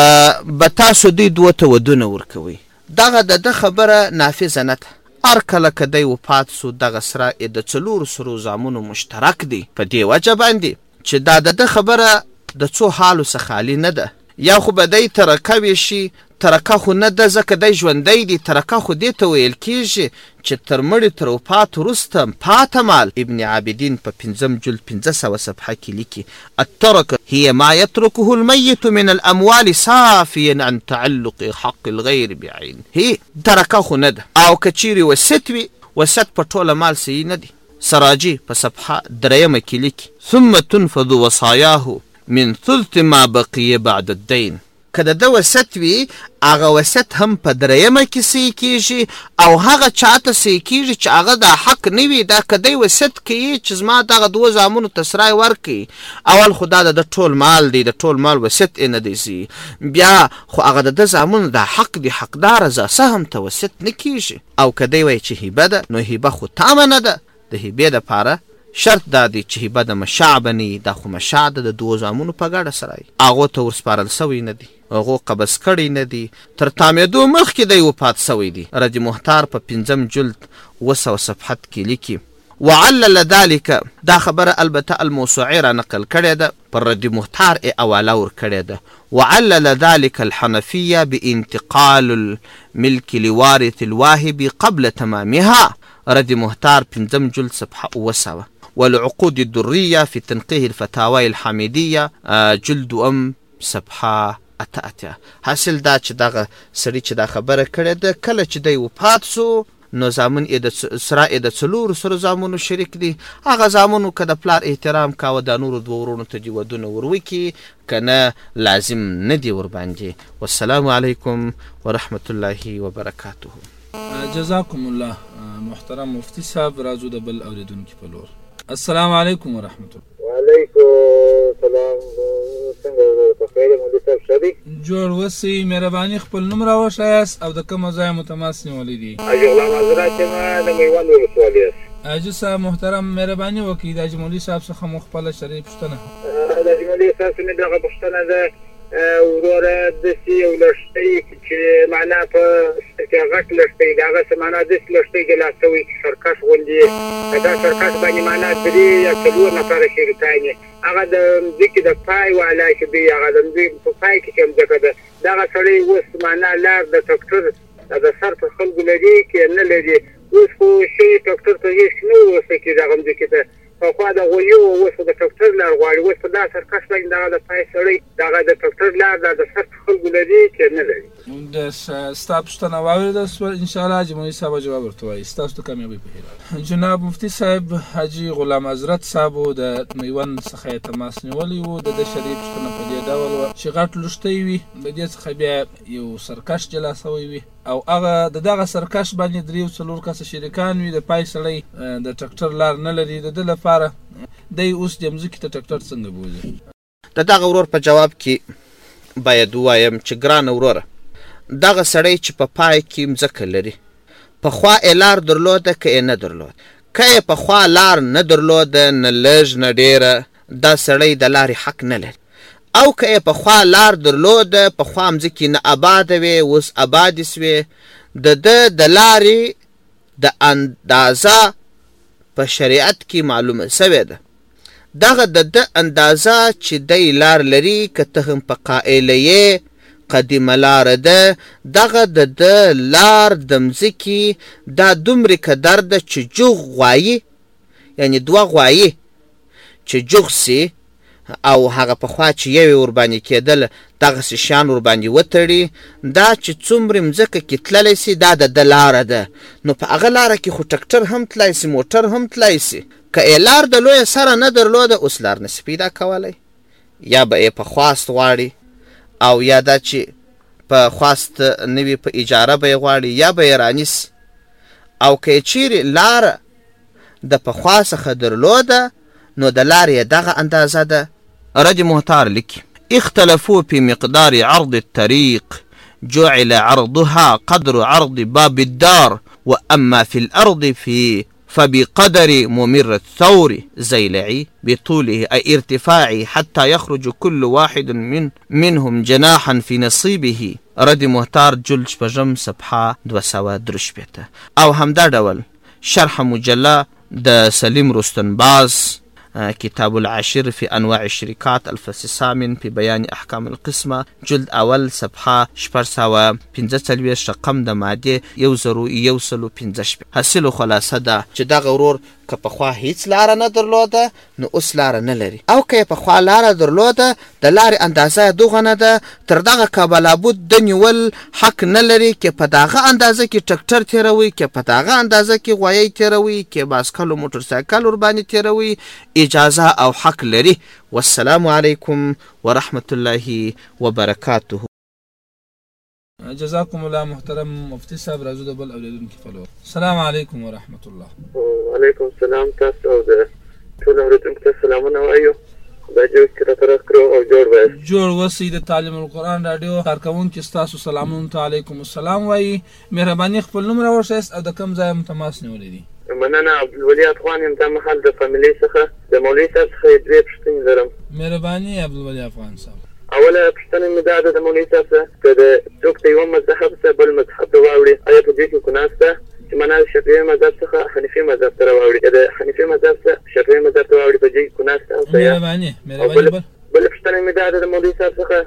به تاسو دوی دوه ته ودونه ورکوئ، دغه د ده خبره نافظه نه ده. هر کله که دی وفات سو دغه سره د څلورو سرو زامنو مشترک دی په دې وجه باندې چې دا د ده خبره د څو حالو څخه خالي نه ده. یا خو به دی ترکه ویشي، ترکه خو نه ده ځکه دی ژوندی دی، ترکه خو دې ته ویل کېږي چې تر مړي تر وفات وروسته پاته مال. ابن عابدین په پنځم جلد پنځه سوه صفحه کې لیکي الترکه هي ما يتركه الميت من الاموال صافيا عن تعلق حق الغير بعين. هي ترکه خو نه ده. او که چیرې وصیت وي، وصیت په ټوله مال صحیح نه دی. سراجي په صفحه دریمه کې لیکي ثم تنفذ وصاياه من ثلث ما بقي بعد الدين. که د ده وصیت وي، هغه وصیت هم په دریمه کې صحیح کېږي او هغه چاته صحیح کېږي چې هغه دا حق نه وي. دا که دی وصیت کوي چې زما دغه دوه زامنو ته سرای ورکړي، اول خو دا د ده ټول مال دی، د ټول مال وصیت یې نه دی صحیح. بیا خو هغه د ده زامنو دا حق دی، حقداره زه سهم ته وصیت نه کېږي. او که دی وایي چې هیبه ده، نو هیبه خو تامه نه ده. د هیبې دپاره شرط دا دی چې هیبه د مشاع به نه وي. دا خو مشاع ده د دوو زامنو په ګډه سرای، هغو ته ورسپارل سوی نه دی، هغو قبض کړی نه دی، تر تامېدو مخکې دی وفات سوی دی. رد محتار په پنځم جلد اوه سوه صفحت کې لیکي وعلل ذلك. دا خبره البته الموسوعي را نقل کړې ده، پر رد محتار یې حواله ورکړې ده. وعلل ذلك الحنفية بانتقال الملك لوارث الواهب قبل تمامها. رد محتار پنځم جلد صفحه اوه سوه. والعقود الدرية في تنقيه الفتاوى الحميدية جلد ام صفحه اته اته. حاصل دا چې دغه سړي چې دا خبره کړې ده، کله چې دی وفات سو نو زامن یې د سره یې د څلورو سرو زامنو شریک دي. هغه زامنو که د پلار احترام کاوه، دا نورو دوه ورونو ته دې ودونه وروکړي، که نه لازم نه دي ورباندې. والسلام علیکم ورحمة الله وبرکاته. جزاکم الله محترم مفتی صاحب. راځو د بل اوریدونکي په لور. السلام علیکم ورحمة الله. وعلیکم السلام. څنګه په خیر مولوي صاحب شریک؟ جوړ اوسئ. مهرباني خپل نوم راوښیاست او د کومه ځایه مو تماس نیولی دی؟ حاجي غلام حضرت یم د میوند ولسوالۍ. حاجي صاحب محترم مهرباني وکړئ د حاجي مولوي صاحب څخه مو خپله شرعي پوښتنه. د حاجي مولوي صاحب څخه مې دغه پوښتنه ده، وروره داسې یو لښتی چې معنا په کې غټ لښتی د هغسې معنا داسې لښتی جلا شوی چې سرکش غوندې دا سرکش باندې معنا درې یا څلور نفره شریکان یې، هغه د مځکې د پای والا چې دی، هغه د مځکې په پای کې چې مځکه ده، دغه سړی اوس معنا لار د ټکټر د سر په خلکو لري که نه لري. اوس خو شوي ټکټر ته هېڅ نه ورسکي دغه مځکې ته، پخوا د غویو اوس خو د ټکټر لار غواړي. اوس په دا سرکش باندې دغه د پای سړی دغه د ټکټر لار د سر په خلکو لري که نه لري؟ د ستا پوښتنه واورېدل شوه، انشاءالله حاجي مولوي صاحب به جواب ورته وایي ستاسو د کامیابۍ په هیله. جناب مفتي صاحب حاجي غلام حضرت صاحب د میوند څخه یې تماس نیولی و. د ده شرعي پوښتنه په دې ډول وه چې غټ لوښتی وي، د دې څخه بیا یو سرکش جلا سوی وي او هغه د دغه سرکش باندې درې څلور کسه شریکان وي. د پای سړی د ټکټر لار نه لري، د ده لپاره دی اوس د مځکې ته ټکټر څنګه بوځي؟ د دغه ورور په جواب کې باید ووایم چې ګرانه وروره، دغه سړی چې په پای کې مځکه لري، پخوا یې لار درلوده که یې نه درلود. که یې پخوا لار نه درلوده نه لږ نه ډېره، دا سړی د لارې حق نه لري. او که یې پخوا لار درلوده، پخوا مځکې نه آباده وې اوس آبادې سوې، د ده د لارې د اندازه په شریعت کې معلومه سوې ده. دغه د ده اندازه چې دی لار لري، که ته هم په قائله یې قدیمه لاره ده، دغه د ده لار د مځکې دا دومرې قدر ده چې جوغ غوایي، یعنې دوه غوایي چې جوغ سي او هغه پخوا چې یوې ورباندې کېدل دغسې شیان ورباندې وتړي، دا چې څومرې مځکه کې تللی سي دا د ده لاره ده. نو په هغه لاره کې خو ټکټر هم تللی سي، موټر هم تللی سي. که یې لار د لویه سره نه درلوده، اوس لار نسي پیدا کولی، یا به یې په خواست غواړي، او یا دا چې په خواست نه وي په اجاره به یې غواړي، یا به یې رانیسي. او که یې چیرې لاره د پخوا څخه درلوده، نو د لارې یې دغه اندازه ده. رد محتار لیکي: اختلفوا في مقدار عرض الطريق، جعل عرضها قدر عرض باب الدار، وأما في الأرض في فبقدر ممر الثور زيلعي بطوله أي ارتفاعه حتى يخرج كل واحد من منهم جناحا في نصيبه. رد محتار جلد شپږم صفحه دوه سوه درې شپېته. او همدا ډول شرح مجله د سلیم رستنباز، كتاب العاشر في أنواع الشركات، الفصل الثامن في بيان أحكام القسمة، جلد أول صفحة شپږ سوه پنځه څلوېښت، رقم د مادې یو زرو یو سلو پنځه شپېته. حاصلو خلاصه ده چې دغه ورور که پخوا هیڅ لاره نه درلوده، نو اوس لاره نه لري. او که یې پخوا لاره درلوده، د لارې اندازه یې دغه نه ده، تر دغه کابه لابود د نیول حق نه لري که په دغه اندازه کې ټکټر تېروي، که په دغه اندازه کې غوایي تېروي، که باسکل و موټرسایکل ورباندې تېروي، اجازه او حق لري. والسلام علیکم ورحمة الله وبرکاته. جزاکم الله محترم مفتی صاحب. راځو د بل اوریدونکي فلور. السلام علیکم ورحمة الله. وعلیکم السلام. تاسو او د ټولو اوریدونکو ته سلامونه وایو. خدای دې وکړي راته راکړو او جوړ وایاست. جوړ اوسئ. د تعلیم القرآن راډیو کارکوونکي ستاسو سلامونه ته علیکم السلام وایي. مهرباني خپل نوم راوښیاست او د کوم ځای مو تماس نیولی دی؟ مننه. عبدالولي افغان یم. دا مهال د فامیلۍ څخه د مولوي صاحب څخه یې دوې پوښتنې لرم. مهرباني عبدالولي افغان صاحب. اوله پوښتنه مې دا ده د مولوي صاحب څخه که د څوک د یوه مذهب څخه بل مذهب ته واوړي، آیا په دې کې ګناه شته چې معنا د شافعي مذهب څخه حنفي مذهب ته راواوړي، یا د حنفي مذهب څخه شافعي مذهب ته واوړي، په دې کې ګناه شته؟ مهرباني مهرباني. بله پوښتنه مې دا ده د مولوي صاحب څخه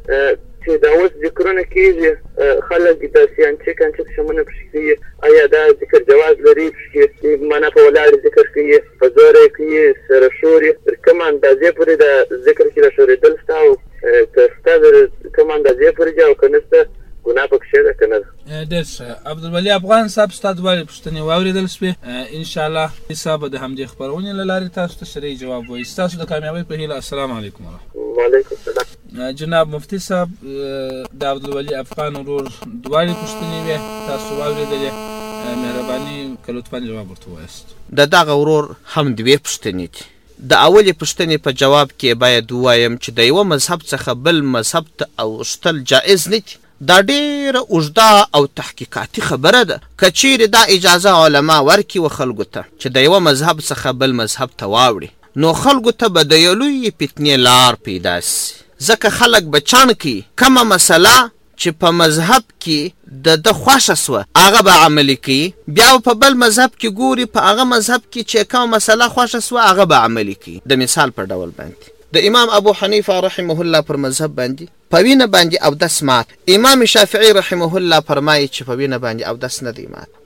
چې دا اوس ذکرونه کېږي، خلک د سیانچې کانچې شمونه پکې کوي، آیا دا ذکر جواز لري چې معنا په ولاړې ذکر کوي، په زوره یې کوي، سره شور یې تر کومه اندازې پورې د ذکر کې راښورېدل شته، او که شته د کومه اندازې پورې دي، او که نه شته ګناه پکې ده که نه ده؟ ډېر ښه. عبدالولي افغان صاحب ستا دواړې پوښتنې واورېدل شوې. انشاءالله صاحب به د همدې خپرونې له لارې تاسو ته شرعي جواب وایي. ستاسو د کامیابۍ په هیله. السلام علیکم ورحمة الله. وعلیکم السلام. جناب مفتی صاحب د عبدالولي افغان ورور دواړې پوښتنې وې، تاسو واورېدلې. مهرباني که لطفا جواب ورته ووایاست. د دغه ورور هم دوې پوښتنې دي. د اولې پوښتنې په جواب کې باید ووایم چې د یوه مذهب څخه بل مذهب ته اوښتل جایز نه دي. دا ډېره اوږده او تحقیقاتي خبره ده. که چیرې دا اجازه علما ورکړي و خلکو ته چې د یوه مذهب څخه بل مذهب ته واوړي، نو خلکو ته به د یو لویې فتنې لار پیدا سي، ځکه خلک به چاڼ کوي کومه مسله چې په مذهب کې د ده خوښه سوه هغه به عملي کوي، بیا په بل مذهب کې ګوري په هغه مذهب کې چې کومه مسله خوښه سوه هغه به عملي کوي. د مثال په ډول باندې د امام ابو حنیفه رحمه الله پر مذهب باندې په وینه باندې اودس مات. امام شافعي رحمه الله فرمایي چې په وینه باندې اودس نه دی مات.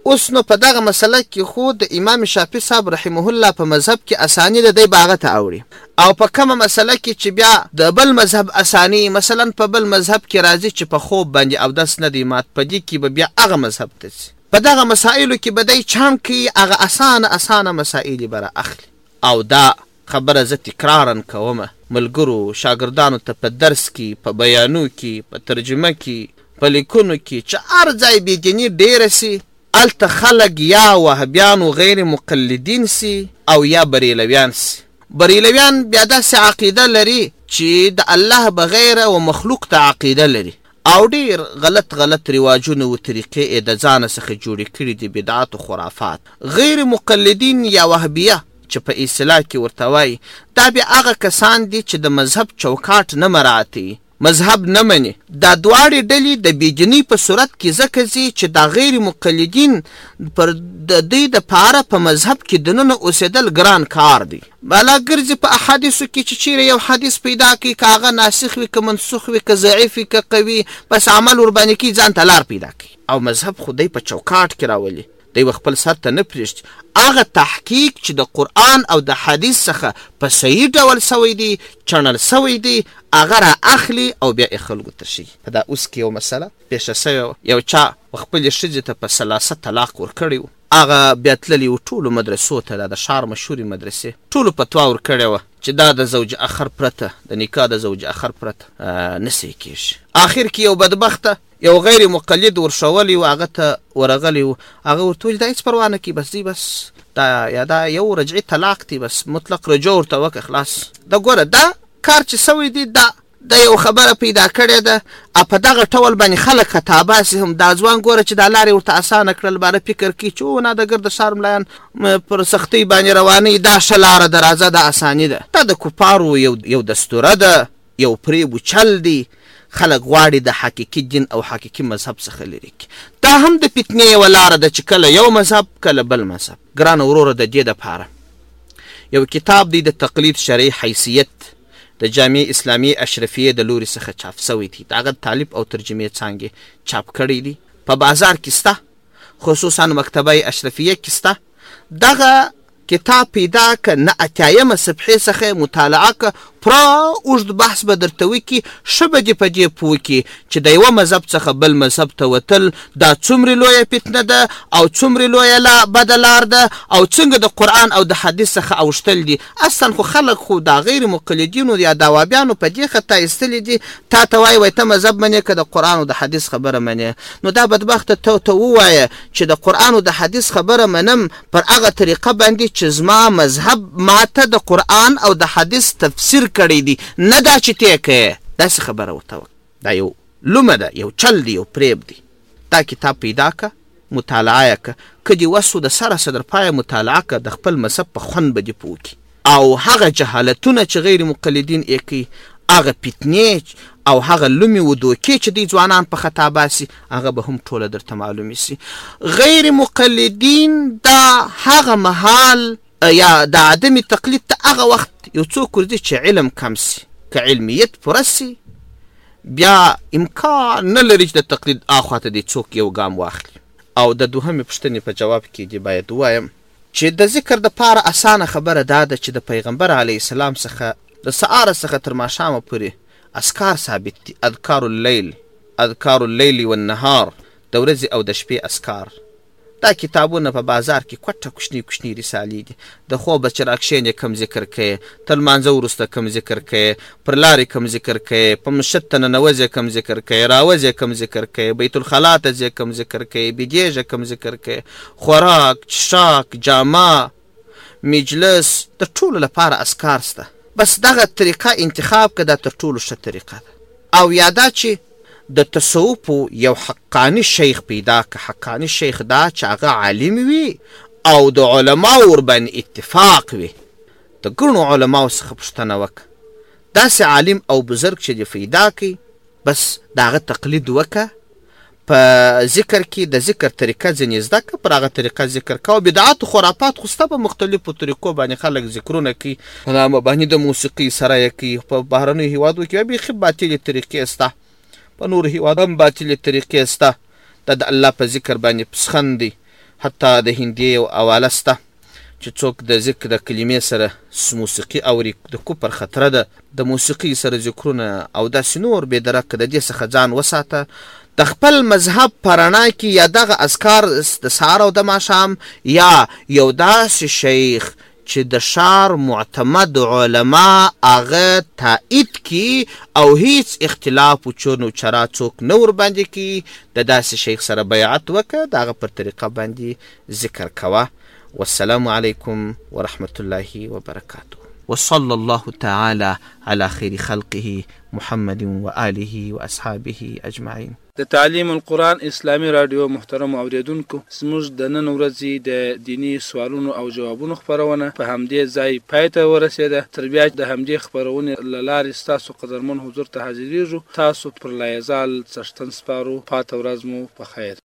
اوس نو په دغه مسله کې خو د امام شافعي صاحب رحمه الله په مذهب کې اساني ده، دی به هغه ته اوړي. او په کومه مسله کې چې بیا د بل مذهب اساني، مثلا په بل مذهب کې راځي چې په خوب باندې اودس نه دی مات، په دې کې به بیا هغه مذهب ته ځي. په دغه مسایلو کې به دی چام کوي، هغه اسانه اسانه مسایل به را اخلي. او دا خبره زه تکرارا کومه ملګرو شاګردانو ته په درس کې، په بیانو کې، په ترجمه کې، په لیکونو کې چې هر ځای بېدیني ډېره سي، هلته خلک یا وهبیان و غیر مقلدین سي او یا بریلویان سي. بریلویان بیا داسې عقیده لري چې د الله بغیره و مخلوق ته عقیده لري او ډېر غلط غلط رواجونه و طریقې د ځانه څخه جوړې کړي دي، بدعات و خرافات. غیر مقلدین یا وهبیه چې په اصطلاح کې ورته وایي، دا بیا هغه کسان دي چې د مذهب چوکاټ نه مراعتوي، مذهب نه مني. دا دواړې ډلې د بېدینۍ په صورت کې ځکه ځي چې دا غیر مقلدین پر د دوی دپاره په مذهب کې دننه اوسېدل ګران کار دی. بالا ګرځي په احادیثو کې چې چیرې یو حدیث پیدا کړي، که هغه ناسخ وي، که منسوخ وي، که ضعیف وي، که قوي، بس عمل ورباندې کړي، ځان ته لار پیدا کړي. او مذهب خو دی په چوکاټ کې راولي، دی به خپل سر ته نه پرېږدي. هغه تحقیق چې د قرآن او د حدیث څخه په صحیح ډول سوی دی، چڼل سوی دی، هغه را اخلي او بیا یې خلکو ته ښیي. په دا اوس کې یو مسله پېښه سوې وه، یو چا خپلې ښځې ته په ثلاثه طلاق ورکړی و. هغه بیا تللي و ټولو مدرسو ته، دا د ښار مشهورې مدرسې، ټولو فتوا ورکړې وه چې دا د زوج اخر پرته، د نکاح د زوج اخر پرته نه صحیح کېږي. آخر کې یو بدبخته یو غیر مقلد ورښولی و، هغه ته ورغلی و، هغه ورته ویل دا هېڅ پروا نه کوي، بس دی بس دا یا دا یو رجعي طلاق دی، بس مطلق رجوع ورته وکړه خلاص. دا ګوره دا کار چې سوی دی، دا د یو خبره پیدا کړې ده، په دغه ټول باندې خلک خطا باسي هم. دا ځوان ګوره چې دا لارې ورته اسانه کړل، باره فکر کوي چې او نه د ګرد ښار ملایان پر سختۍ باندې روانوي، دا ښه لاره ده، راځه دا اساني ده. دا د کفارو یو یو دستوره ده، یو پریب چل دی. خلک غواړي د حقیقي دین او حقیقي مذهب څخه لرې کړي. دا هم د فتنې یوه لاره ده چې کله یو مذهب کله بل مذهب. ګرانه وروره د دې دپاره یو کتاب دی د تقلید شرعي حیثیت د جامعې اسلامي اشرفیې د لوري څخه چاپ سوی دی. د هغه طالب او ترجمې څانګې چاپ کړی دي. په بازار کې سته، خصوصا مکتبه اشرفیه کې سته. دغه کتاب پیدا که نه اتیایمه صفحې څخه مطالعه که، پوره اوږد بحث به درته وکړي، ښه به دې په دې پوه کړي چې د یوه مذهب څخه بل مذهب ته وتل دا څومره لویه فتنه ده او څومره لویه بده لار ده، او څنګه د قرآن او د حدیث څخه اوښتل دي. اصلا خو خلک خو دا غیر مقلدینو یا داوابیانو په دې خطا ایستلي دي، تا ته وایي وایي ته مذهب منې که د قرآن او د حدیث خبره منې. نو دا بدبخته ته ته ووایه چې د قرآن او د حدیث خبره منم پر هغه طریقه باندې چې زما مذهب ماته د قرآن او د حدیث تفسیر کړی دی، نه دا چې ته کوې. داسې خبره ورته وکړه. دا یو لومه ده، یو چل دی، یو پریب دی. دا کتاب پیدا که، مطالعه یې که، که دې وس و د سره صدر پایه مطالعه که، د خپل مذهب په خوند به دې پوه کړي. او هغه جهالتونه چې غیر مقلدین یې کوي، هغه فتنې او هغه لومې و دوکې چې دوی ځوانان په خطا باسي، هغه به هم ټوله درته معلومې سي. غیر مقلدین دا هغه مهال یا د عدم تقلید ته هغه وخت یو څوک ورځي چې علم کم سي، که علمیت پوره سي، بیا امکان نه لري چې د تقلید اخواته دې څوک یو ګام واخلي. او د دوهمې پوښتنې په جواب کې دې باید ووایم چې د ذکر دپاره اسانه خبره دا ده چې د پیغمبر علیه السلام څخه د سهاره څخه تر ماښامه پورې اذکار ثابت دي. اذکار اللیل، اذکار اللیل والنهار، د ورځې او د شپې اذکار. دا کتابونه په بازار کې کوټه کوچني کوچني رسالې دي. د خوبه چې راکښېنې کم ذکر کوې، تر لمانځه وروسته کم ذکر کوې، پر لارې کم ذکر کوې، په مسجد ته ننوځې کم ذکر کوې، راوځې کم ذکر کوې، بیت الخلا ته ځې کم ذکر کوې، بېدېږه کم ذکر کوې، خوراک، څښاک، جامه، مجلس، د ټولو لپاره اذکار سته. بس دغه طریقه انتخاب که دا تر ټولو ښه طریقه ده. او یادا چې د تصوفو یو حقانی شیخ پیدا که. حقانی شیخ دا چې هغه عالم وي او د علماو ورباندې اتفاق وي، د ګڼو علماو څخه پوښتنه وکړه. داسې عالم او بزرګ چې دې پیدا کړي، بس د هغه تقلید وکړه. په ذکر کې د ذکر طریقه ځینې زده کړه، پر هغه طریقه ذکر کوه. بدعات و خرافات خو سته، په مختلفو طریقو باندې خلک ذکرونه کوي، په نامه باندې د موسیقي سره یې کوي. په بهرنیو هېوادو کې بیخي باطلې طریقې سته، په نورو هېوادو هم باطلې طریقې سته. دا د الله په ذکر باندې پسخند دی، حتی د هندي یو حواله سته چې څوک د ذکر د کلمې سره موسیقي اوري د کفر خطره ده. د موسیقي سره ذکرونه او داسې نور بېدرکه د دې څخه ځان وساته. د خپل مذهب په رڼا کې یا دغه اذکار د سهار او د ماښام یا یو داسې شیخ چې د ښار معتمد علما هغه تایید کی او هیڅ اختلاف و چون و چرا څوک نه ورباندې کی د داسې شیخ سره بیعت وکړه، د هغه پر طریقه باندې ذکر کوه. والسلام علیکم ورحمة الله وبرکاته. وصلى الله تعالى على خير خلقه محمد وآله وأصحابه أجمعين. د تعلیم القرآن اسلامی رادیو محترم اوریدونکو، زموږ د نن ورځې د دینی سوالونو او جوابونو خپرونه په همدې ځای پای ته ورسېده. تر بیا د همدې خپرونې له لارې ستاسو قدرمن حضور ته حاضرېږو. تاسو پر لا یزال څښتن سپارو. پاته ورځ مو په خیر.